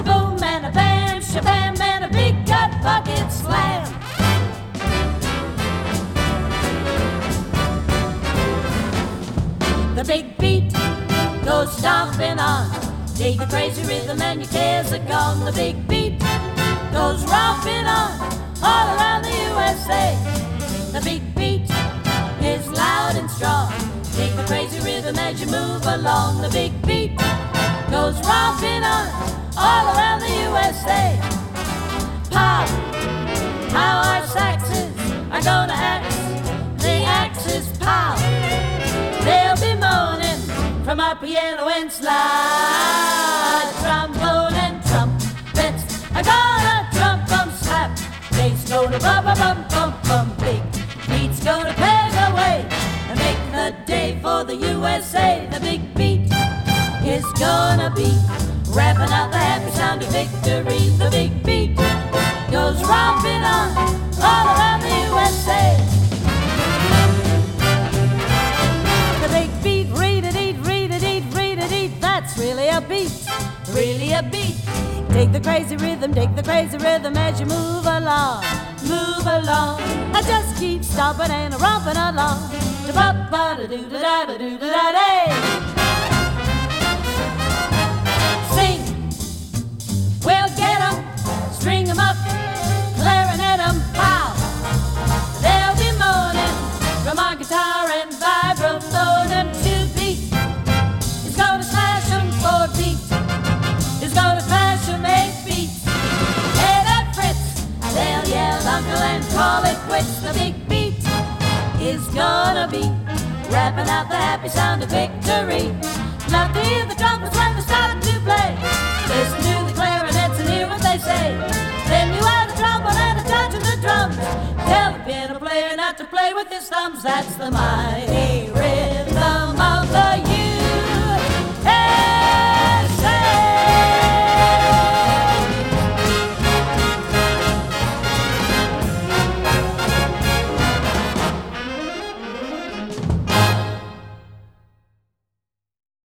shaboom and a bam, shabam and a big gut bucket slam. The big beat goes stomping on. Dig the crazy rhythm and your cares are gone. The big beat goes romping on all around the USA. The big beat is loud and strong. Dig the crazy rhythm as you move along. The big beat goes romping on all around the USA. Pow, how our saxes are gonna axe the axes. Pow, they'll be moaning from our piano and slide. Trombone and trumpets are gonna trump bum slap. Bass gonna bum bum bum bum bum. Big beat's gonna peg away and make the day for the USA. The big beat is gonna be rapping out the happy sound of victory. The big beat goes romping on all around the USA. The big beat, read-a-deet, read-a-deet, read-a-deet. That's really a beat, really a beat. Dig the crazy rhythm as you move along, move along. I just keep stomping and romping along. Da-ba-ba-da-doo-da-da-da-doo-da-da-day. Sing, we'll get 'em, string 'em up, clarinet 'em, pow. They'll be moaning from our guitar and vibraphone. And to beat is gonna slash 'em for beat. Is gonna crash 'em 8 beats. Hey, that Fritz, they'll yell uncle and call it quits. The big beat is gonna be rapping out the happy sound of victory. Love to hear the trumpets when they start to play. Listen to the clarinets and hear what they say. Then you add a trombone and a touch of the drums. Tell the piano player not to play with his thumbs. That's the mighty rhythm of the